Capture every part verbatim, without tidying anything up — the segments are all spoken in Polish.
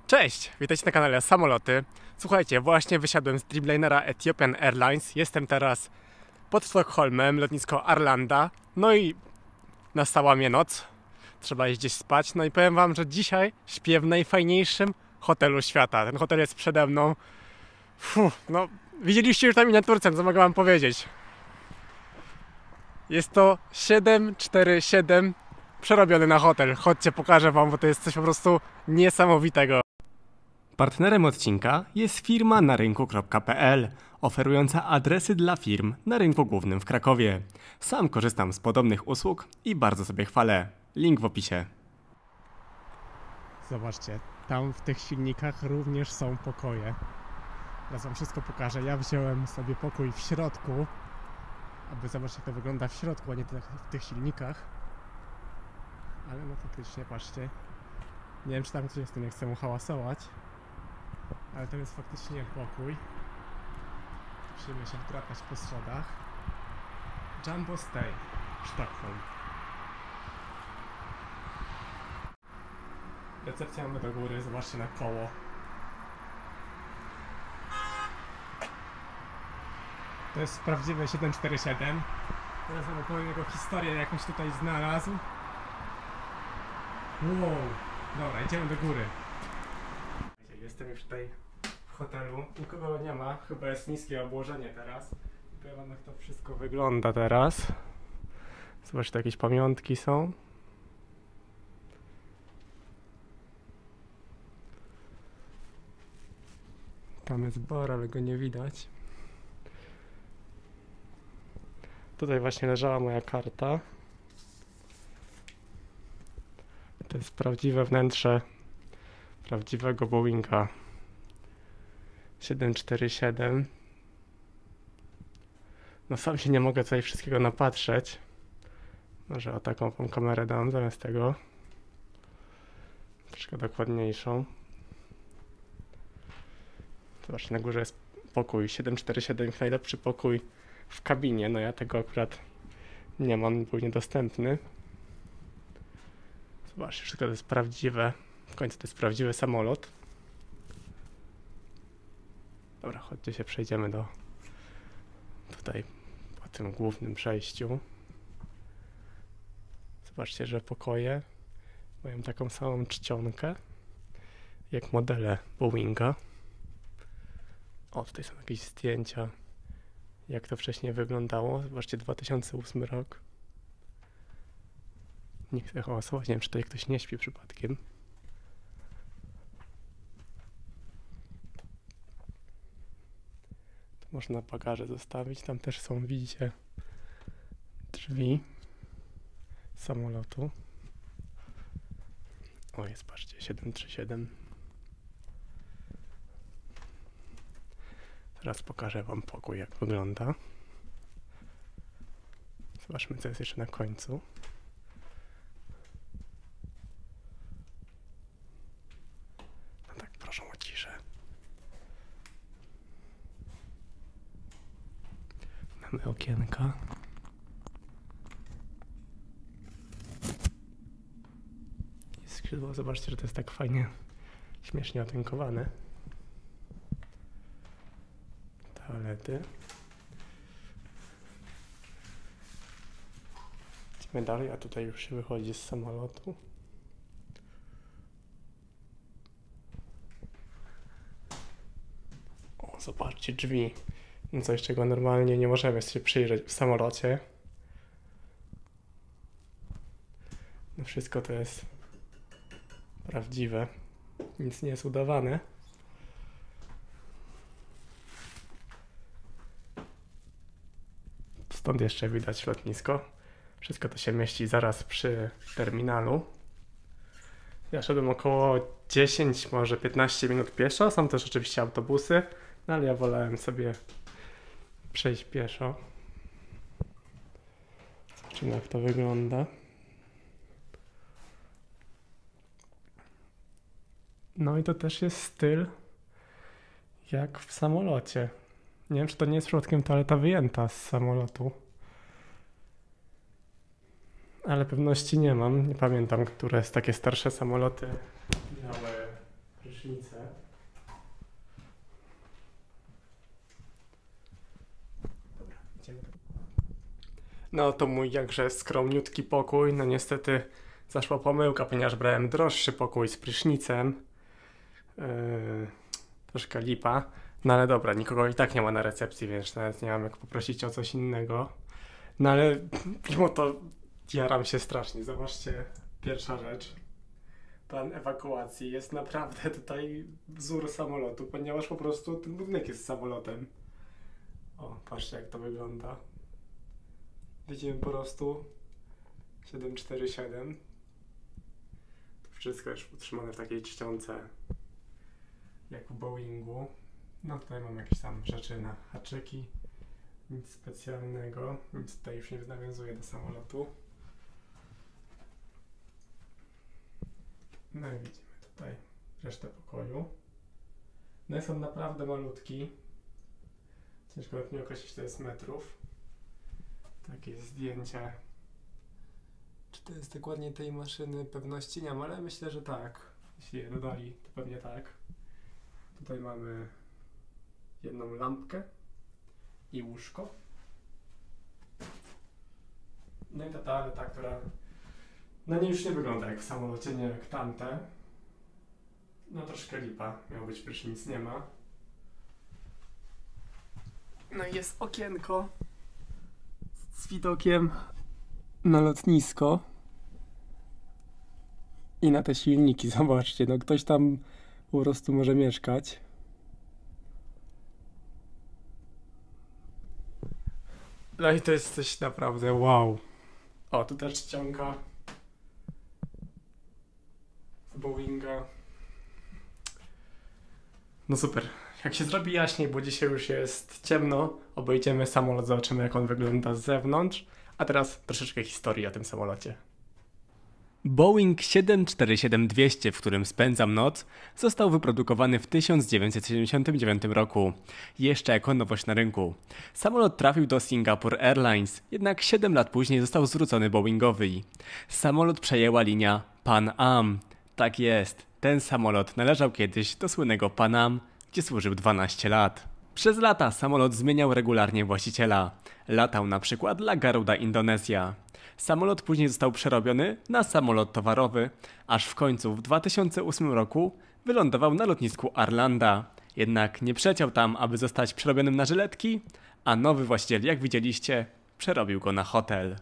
Cześć! Witajcie na kanale Samoloty. Słuchajcie, właśnie wysiadłem z Dreamlinera Ethiopian Airlines. Jestem teraz pod Sztokholmem, lotnisko Arlanda. No i nastała mnie noc. Trzeba iść gdzieś spać. No i powiem wam, że dzisiaj śpię w najfajniejszym hotelu świata. Ten hotel jest przede mną. Fuh, no, widzieliście już na miniaturce, co mogę wam powiedzieć. Jest to siedem cztery siedem przerobiony na hotel. Chodźcie, pokażę wam, bo to jest coś po prostu niesamowitego. Partnerem odcinka jest firma narynku kropka p l, oferująca adresy dla firm na rynku głównym w Krakowie. Sam korzystam z podobnych usług i bardzo sobie chwalę. Link w opisie. Zobaczcie, tam w tych silnikach również są pokoje. Teraz wam wszystko pokażę. Ja wziąłem sobie pokój w środku, aby zobaczyć, jak to wygląda w środku, a nie w tych silnikach. Ale no faktycznie, patrzcie. Nie wiem, czy tam ktoś jest, nie chcę mu hałasować. Ale to jest faktycznie pokój. Musimy się wdrapać po schodach. Jumbo Stay, Sztokholm. Recepcja mamy do góry, zobaczcie na koło. To jest prawdziwe siedem cztery siedem. Teraz wam opowiem jego historię, jakąś tutaj znalazł. Wow, dobra, idziemy do góry. Jestem już tutaj w hotelu, nikogo nie ma, chyba jest niskie obłożenie teraz. Powiem wam, jak to wszystko wygląda teraz. Zobaczcie, jakieś pamiątki są. Tam jest bar, ale go nie widać. Tutaj właśnie leżała moja karta. To jest prawdziwe wnętrze prawdziwego Boeinga siedem cztery siedem. No sam się nie mogę tutaj wszystkiego napatrzeć. Może o taką wam kamerę dam zamiast tego. Troszkę dokładniejszą. Zobaczcie, na górze jest pokój siedem cztery siedem, najlepszy pokój w kabinie. No ja tego akurat nie mam, był niedostępny. Zobaczcie, wszystko to jest prawdziwe. W końcu to jest prawdziwy samolot. Dobra, chodźcie się przejdziemy do tutaj po tym głównym przejściu. Zobaczcie, że pokoje mają taką samą czcionkę jak modele Boeinga. O, tutaj są jakieś zdjęcia, jak to wcześniej wyglądało. Zobaczcie, dwa tysiące ósmy rok. Nie chcę hałasować, nie wiem, czy tutaj ktoś nie śpi przypadkiem. To można bagaże zostawić, tam też są, widzicie, drzwi samolotu. O, jest, patrzcie, siedem trzy siedem. Teraz pokażę wam pokój, jak wygląda. Zobaczmy, co jest jeszcze na końcu. No tak, proszę o ciszę. Mamy okienka. I skrzydło, zobaczcie, że to jest tak fajnie, śmiesznie otynkowane. Toalety. Idziemy dalej, a tutaj już się wychodzi z samolotu. O, zobaczcie, drzwi. No coś, czego normalnie nie możemy się przyjrzeć w samolocie. No wszystko to jest prawdziwe. Nic nie jest udawane. Stąd jeszcze widać lotnisko. Wszystko to się mieści zaraz przy terminalu. Ja szedłem około dziesięć, może piętnaście minut pieszo. Są też oczywiście autobusy, no ale ja wolałem sobie przejść pieszo. Zobaczymy, jak to wygląda. No i to też jest styl jak w samolocie. Nie wiem, czy to nie jest przypadkiem toaleta wyjęta z samolotu. Ale pewności nie mam. Nie pamiętam, które z takie starsze samoloty miały prysznice. Dobra, idziemy. No to mój jakże skromniutki pokój. No niestety zaszła pomyłka, ponieważ brałem droższy pokój z prysznicem. Yy, troszkę lipa. No ale dobra, nikogo i tak nie ma na recepcji, więc nawet nie mam jak poprosić o coś innego. No ale mimo to jaram się strasznie. Zobaczcie, pierwsza rzecz. Plan ewakuacji jest naprawdę tutaj wzór samolotu, ponieważ po prostu ten budynek jest samolotem. O, patrzcie jak to wygląda. Widzimy po prostu siedem cztery siedem. To wszystko jest utrzymane w takiej czcionce jak w Boeingu. No tutaj mam jakieś tam rzeczy na haczyki. Nic specjalnego. Nic tutaj już nie nawiązuje do samolotu. No i widzimy tutaj resztę pokoju. No jest on naprawdę malutki. Ciężko nawet nie określić, to jest metrów. Takie zdjęcie. Czy to jest dokładnie tej maszyny? Pewności nie mam, ale myślę, że tak. Jeśli je dodali, to pewnie tak. Tutaj mamy jedną lampkę i łóżko. No i ta toaleta, która no nie już nie wygląda jak w samolocie, nie jak tamte. No troszkę lipa, miał być prysznic, nie ma. No i jest okienko z widokiem na lotnisko i na te silniki, zobaczcie, no ktoś tam po prostu może mieszkać. No i to jest coś naprawdę wow. O, tu też ściąga z Boeinga. No super. Jak się zrobi jaśniej, bo dzisiaj już jest ciemno, obejdziemy samolot, zobaczymy jak on wygląda z zewnątrz. A teraz troszeczkę historii o tym samolocie. Boeing siedem cztery siedem dwieście, w którym spędzam noc, został wyprodukowany w tysiąc dziewięćset siedemdziesiątym dziewiątym roku, jeszcze jako nowość na rynku. Samolot trafił do Singapore Airlines, jednak siedem lat później został zwrócony Boeingowi. Samolot przejęła linia Pan Am. Tak jest, ten samolot należał kiedyś do słynnego Pan Am, gdzie służył dwanaście lat. Przez lata samolot zmieniał regularnie właściciela. Latał na przykład dla Garuda Indonesia. Samolot później został przerobiony na samolot towarowy, aż w końcu w dwa tysiące ósmym roku wylądował na lotnisku Arlanda. Jednak nie przeciął tam, aby zostać przerobionym na żyletki, a nowy właściciel, jak widzieliście, przerobił go na hotel.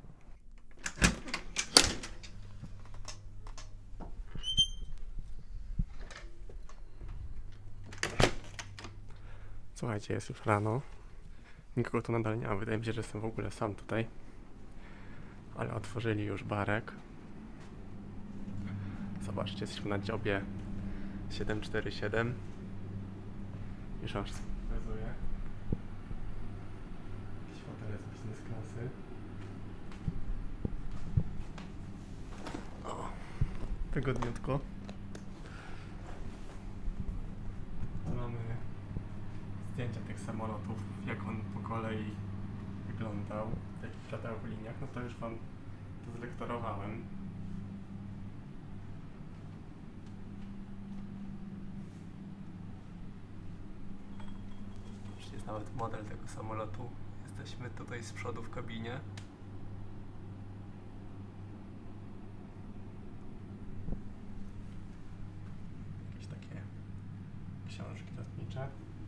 Słuchajcie, jest już rano. Nikogo tu nadal nie ma. Wydaje mi się, że jestem w ogóle sam tutaj. Ale otworzyli już barek. Zobaczcie, jesteśmy na dziobie siedem cztery siedem. Już aż pokazuję. Jakieś fotele z business klasy. O, wygodniutko. Tu mamy zdjęcia tych samolotów, jak on po kolei wyglądał, w jakich latał w liniach, no to już wam to zlektorowałem. Jest nawet model tego samolotu. Jesteśmy tutaj z przodu w kabinie. Jakieś takie książki lotnicze.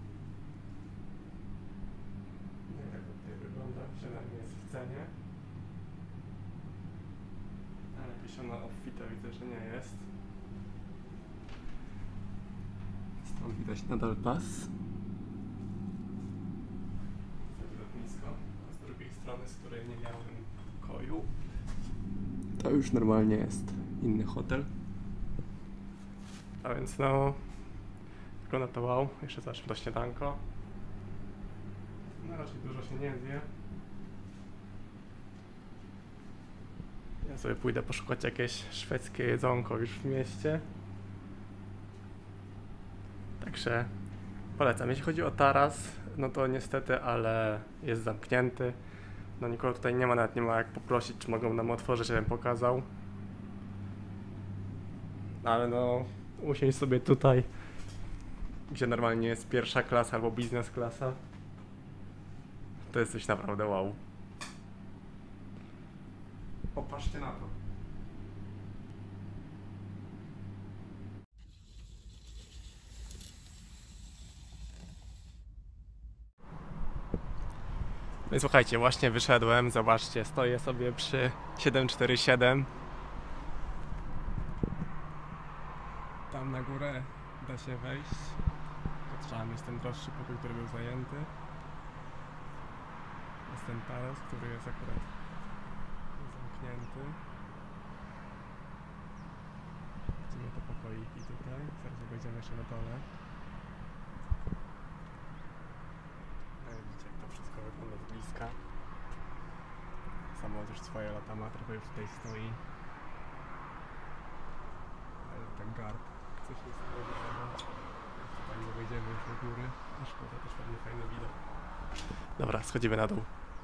Nie wiem, jak to tutaj wygląda. Przynajmniej jest w cenie. Ale jakieś ona obfite widzę, że nie jest. Stąd widać nadal pas. Lotnisko. A z drugiej strony, z której nie miałem pokoju, to już normalnie jest inny hotel. A więc no, wygląda to wow. Jeszcze zacznę do śniadanko. No raczej dużo się nie zje. Ja sobie pójdę poszukać jakieś szwedzkie jedzonko już w mieście. Także polecam. Jeśli chodzi o taras, no to niestety, ale jest zamknięty. No nikogo tutaj nie ma, nawet nie ma jak poprosić, czy mogą nam otworzyć, żebym pokazał. Ale no, usiąść sobie tutaj, gdzie normalnie jest pierwsza klasa albo biznes klasa. To jest coś naprawdę wow. Popatrzcie na to. No i słuchajcie, właśnie wyszedłem, zobaczcie, stoję sobie przy siedem cztery siedem. Tam na górę da się wejść, tylko trzeba mieć ten droższy pokój, który był zajęty. Jest ten taras, który jest akurat zamknięty. Widzimy te pokoiki tutaj, zaraz obejdziemy jeszcze na dole. Widzicie, jak to wszystko wygląda z bliska. Samolot już swoje lata ma, trochę już tutaj stoi. Ale ten garb, coś jest wygląda. Tutaj nie wejdziemy już do góry. A szkoda, też pewnie fajny widok. Dobra, schodzimy na dół.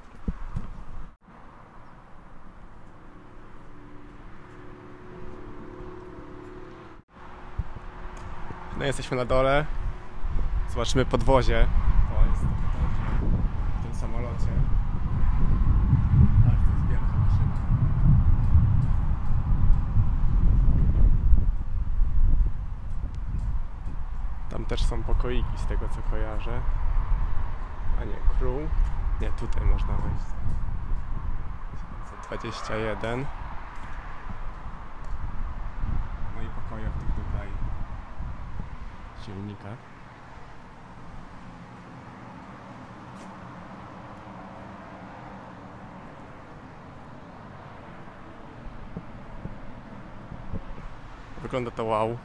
No jesteśmy na dole. Zobaczymy podwozie. To jest to podwozie w tym samolocie. Ale to jest wielka maszyna. Tam też są pokoiki z tego co kojarzę. A nie, crew. Nie, tutaj można wejść. dwadzieścia jeden. No i pokoje w tych tutaj silnikach. Wygląda to wow.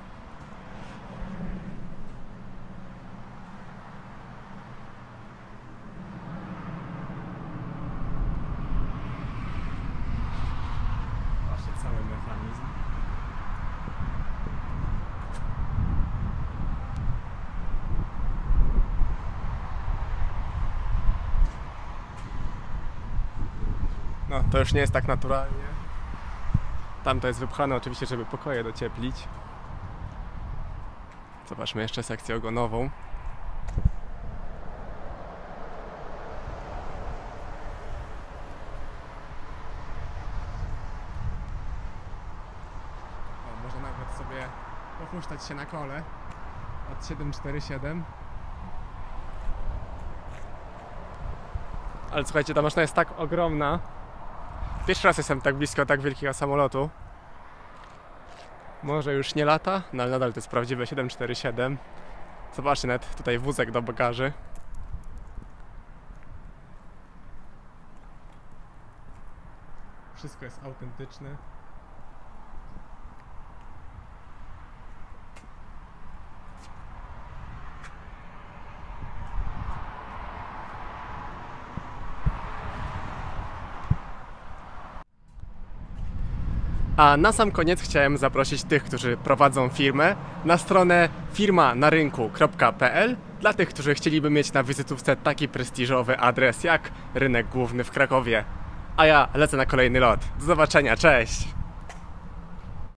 Właśnie cały mechanizm. No, to już nie jest tak naturalnie. Tam to jest wypchane oczywiście, żeby pokoje docieplić. Zobaczmy jeszcze sekcję ogonową. O, można nawet sobie pochuśtać się na kole od siedem cztery siedem. Ale słuchajcie, ta maszyna jest tak ogromna. Pierwszy raz jestem tak blisko tak wielkiego samolotu. Może już nie lata, no ale nadal to jest prawdziwe siedem cztery siedem. Zobaczcie, nawet tutaj wózek do bagaży. Wszystko jest autentyczne. A na sam koniec chciałem zaprosić tych, którzy prowadzą firmę, na stronę firma na rynku kropka p l dla tych, którzy chcieliby mieć na wizytówce taki prestiżowy adres jak Rynek Główny w Krakowie. A ja lecę na kolejny lot. Do zobaczenia, cześć!